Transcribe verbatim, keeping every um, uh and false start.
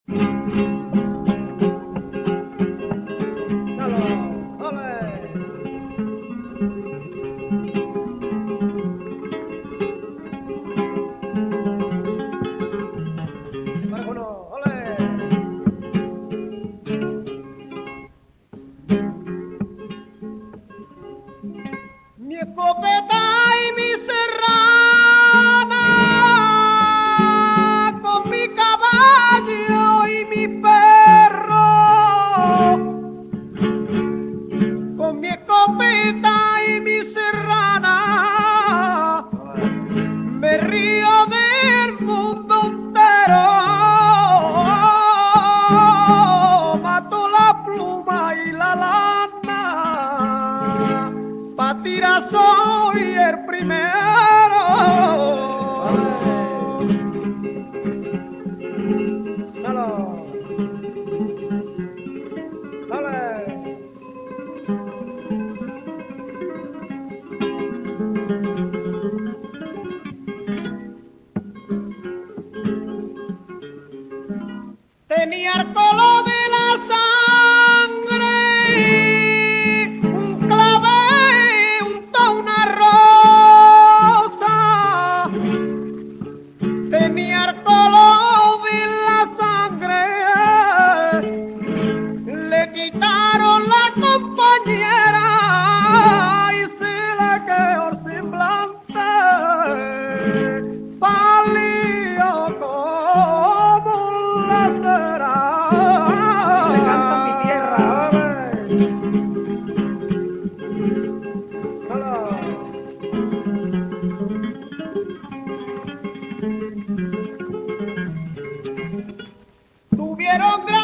Mi escopeta y mi serrana, con mi caballo y mi perro, con mi escopeta y mi serrana, me río del mundo entero, mato la pluma y la lana, pa' tirar soy el primero. Dale. Dale. Tenía el color de la sangre, un clavel, unta una rosa. Tenía el color de la sangre, le quitaron la compañera y se le quedó el semblante pálido como la cera. Le canto a mi tierra. Tuvieron